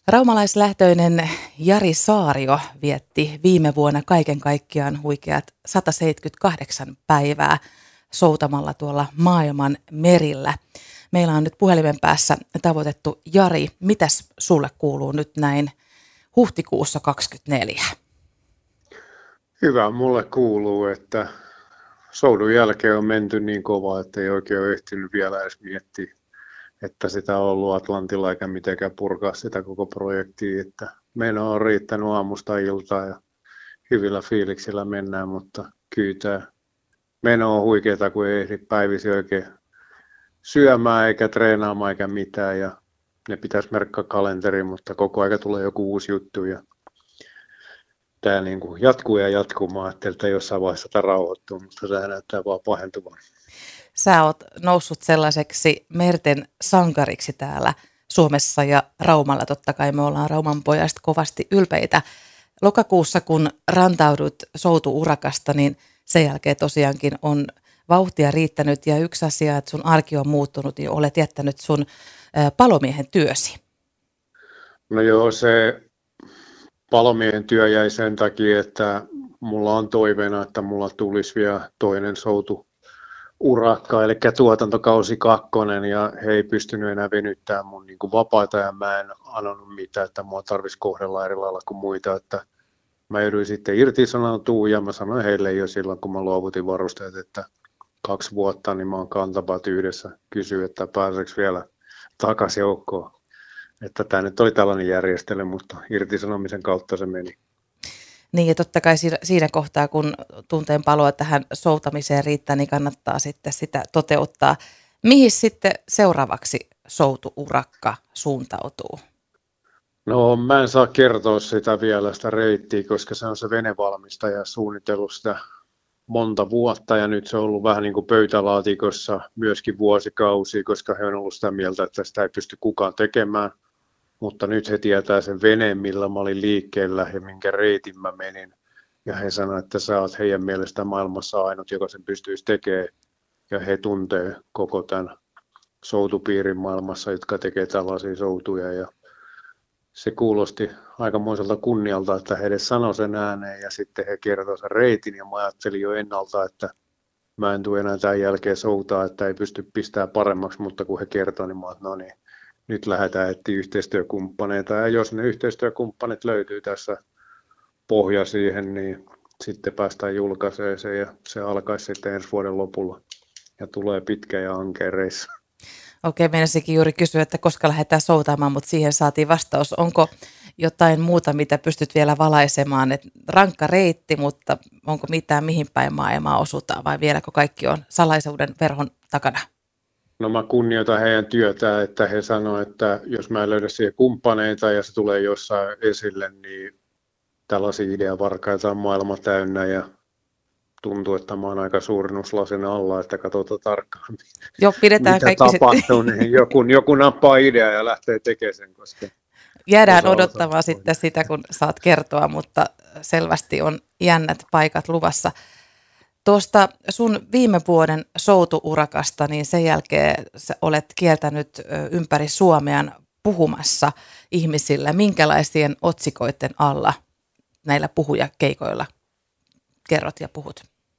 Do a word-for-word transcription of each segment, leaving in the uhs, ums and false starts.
Raumalaislähtöinen Jari Saario vietti viime vuonna kaiken kaikkiaan huikeat sata seitsemänkymmentäkahdeksan päivää soutamalla tuolla maailman merillä. Meillä on nyt puhelimen päässä tavoitettu Jari. Mitäs sulle kuuluu nyt näin huhtikuussa kaksikymmentäneljä? Hyvä mulle kuuluu, että soudun jälkeen on menty niin kovaa, että ei oikein ole ehtinyt vielä edes miettiä, että sitä on ollut Atlantilla eikä mitenkään purkaa sitä koko projektia. Että meillä on riittänyt aamusta iltaan ja hyvillä fiiliksillä mennään, mutta kyllä tämä meno on huikeaa, kun ei ehdi päivisin oikein syömään eikä treenaamaan eikä mitään. Ja ne pitäisi merkkaa kalenteriin, mutta koko ajan tulee joku uusi juttu. Ja tämä niin kuin jatkuu ja jatkumaan, että jossain vaiheessa tämä rauhoittuu, mutta tämä näyttää vaan pahentuvan. Sä oot noussut sellaiseksi merten sankariksi täällä Suomessa ja Raumalla. Totta kai me ollaan Rauman pojasta kovasti ylpeitä. Lokakuussa, kun rantaudut soutu-urakasta, niin sen jälkeen tosiaankin on vauhtia riittänyt. Ja yksi asia, että sun arki on muuttunut, niin olet jättänyt sun palomiehen työsi. No joo, se palomiehen työ jäi sen takia, että mulla on toiveena, että mulla tulisi vielä toinen soutu urakka, eli tuotantokausi kakkonen, ja he ei pystynyt enää venyttämään mun niin kuin vapaata, ja mä en anonut mitään, että mua tarvitsisi kohdella eri lailla kuin muita, että mä jouduin sitten irtisanoutumaan, ja mä sanoin heille jo silloin, kun mä luovutin varusteet, että kaksi vuotta, niin mä oon kantapat yhdessä, kysyin, että pääseekö vielä takaisin joukkoon, että tämä nyt oli tällainen järjestely, mutta irtisanomisen kautta se meni. Niin ja totta kai siinä, siinä kohtaa, kun tunteen paloa tähän soutamiseen riittää, niin kannattaa sitten sitä toteuttaa. Mihin sitten seuraavaksi soutu-urakka suuntautuu? No mä en saa kertoa sitä vielä sitä reittiä, koska se on se venevalmistaja suunnitellut sitä monta vuotta ja nyt se on ollut vähän niin kuin pöytälaatikossa myöskin vuosikausia, koska he on ollut sitä mieltä, että sitä ei pysty kukaan tekemään. Mutta nyt he tietää sen veneen, millä mä olin liikkeellä ja minkä reitin mä menin. Ja he sanoivat, että sä oot heidän mielestä maailmassa ainut, joka sen pystyisi tekemään. Ja he tuntee koko tämän soutupiirin maailmassa, jotka tekee tällaisia soutuja. Ja se kuulosti aikamoiselta kunnialta, että he edes sanoi sen ääneen ja sitten he kertoi sen reitin. Ja mä ajattelin jo ennalta, että mä en tule enää tämän jälkeen soutaa, että ei pysty pistämään paremmaksi. Mutta kun he kertoi, niin mä ajattelin, no niin. Nyt lähdetään etsiä yhteistyökumppaneita ja jos ne yhteistyökumppanit löytyy tässä pohja siihen, niin sitten päästään julkaisemaan se ja se alkaisi sitten ensi vuoden lopulla ja tulee pitkä ja ankea reissu. Okei, meinasinkin juuri kysyä, että koska lähdetään soutamaan, mutta siihen saatiin vastaus. Onko jotain muuta, mitä pystyt vielä valaisemaan? Et rankka reitti, mutta onko mitään mihin päin maailmaa osutaan vai vieläkö kaikki on salaisuuden verhon takana? No mä kunnioitan heidän työtään, että he sanoivat, että jos mä en löydä siihen kumppaneita ja se tulee jossain esille, niin tällaisia ideavarkaita on maailma täynnä ja tuntuu, että mä oon aika suurennuslasin alla, että katsotaan tarkkaan, Joo, pidetään mitä kaikki tapahtuu, niin joku, joku nappaa idea ja lähtee tekemään sen, koska jäädään odottamaan sitten sitä, kun saat kertoa, mutta selvästi on jännät paikat luvassa. Tuosta sun viime vuoden soutu-urakasta, niin sen jälkeen sä olet kieltänyt ympäri Suomea puhumassa ihmisillä. Minkälaisien otsikoiden alla näillä puhujakeikoilla kerrot ja puhut?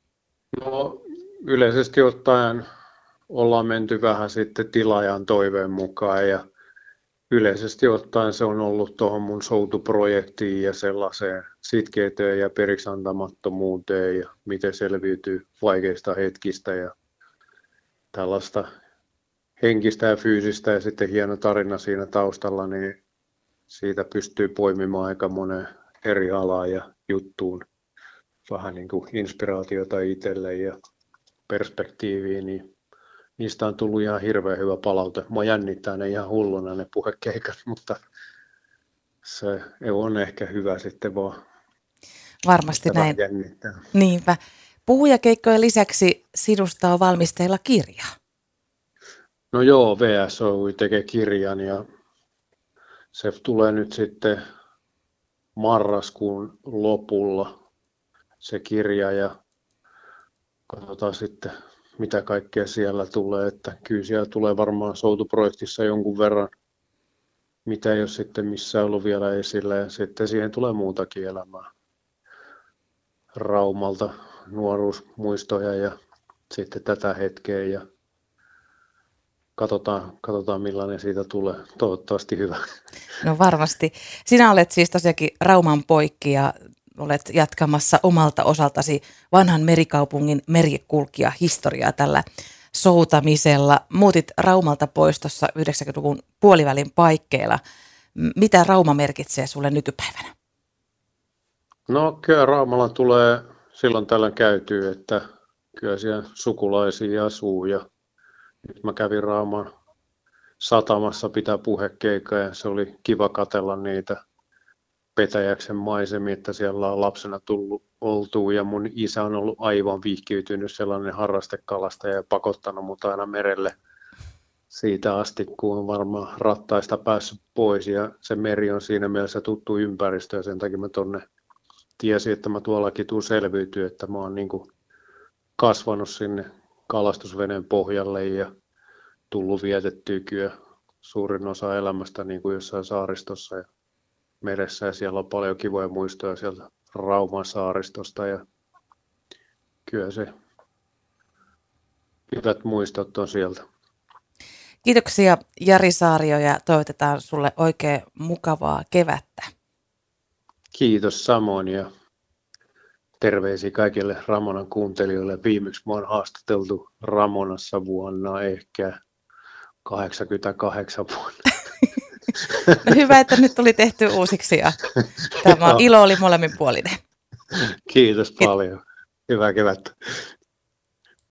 No, yleisesti ottaen ollaan menty vähän sitten tilaajan toiveen mukaan ja yleisesti ottaen se on ollut tuohon mun soutuprojektiin ja sellaiseen sitkeyteen ja periksantamattomuuteen ja miten selviytyy vaikeista hetkistä ja tällaista henkistä ja fyysistä ja sitten hieno tarina siinä taustalla, niin siitä pystyy poimimaan aika monen eri alaan ja juttuun vähän niin kuin inspiraatiota itselle ja perspektiiviin, niin niistä on tullut ihan hirveän hyvä palaute. Mua jännittää ne ihan hulluna ne puhekeikat, mutta se on ehkä hyvä sitten vaan. Varmasti näin. Niinpä. Puhujakeikkojen lisäksi sinusta on valmisteilla kirja. No joo, V S O tekee kirjan ja se tulee nyt sitten marraskuun lopulla se kirja ja katsotaan sitten mitä kaikkea siellä tulee, että kyllä siellä tulee varmaan soutuprojektissa jonkun verran mitä ei ole sitten missään ollut vielä esillä. Ja sitten siihen tulee muutakin elämää Raumalta, nuoruusmuistoja ja sitten tätä hetkeä. Ja katsotaan, katsotaan millainen siitä tulee. Toivottavasti hyvä. No varmasti. Sinä olet siis tosiaankin Rauman poikki ja olet jatkamassa omalta osaltasi vanhan merikaupungin merikulkija historiaa tällä soutamisella. Muutit Raumalta pois tuossa yhdeksänkymmentäluvun puolivälin paikkeilla. Mitä Rauma merkitsee sulle nykypäivänä? No kyllä Raumalla tulee silloin tällöin käytyy, että kyllä siellä sukulaisia asuu ja nyt mä kävin Rauman satamassa pitää puhekeikkaa ja se oli kiva katsella niitä Petäjäksen maisemia, että siellä on lapsena tullut oltua ja mun isä on ollut aivan vihkiytynyt sellainen harrastekalastaja ja pakottanut mut aina merelle siitä asti, kun on varmaan rattaista päässyt pois ja se meri on siinä mielessä tuttu ympäristö ja sen takia mä tonne tiesin, että mä tuollakin tuun selviytyä, että mä oon niin kuin kasvanut sinne kalastusveneen pohjalle ja tullut vietettyä kyllä suurin osa elämästä niin kuin jossain saaristossa ja meressä ja siellä on paljon kivoja muistoja sieltä Rauman saaristosta ja kyllä se hyvät muistot on sieltä. Kiitoksia Jari Saario ja toivotetaan sulle oikein mukavaa kevättä. Kiitos samoin ja terveisiä kaikille Ramonan kuuntelijoille. Viimeksi mä oon haastateltu Ramonassa vuonna ehkä kahdeksankymmentäkahdeksan vuonna. No hyvä, että nyt tuli tehty uusiksi ja tämä ilo oli molemminpuolinen. Kiitos paljon. Hyvää kevättä.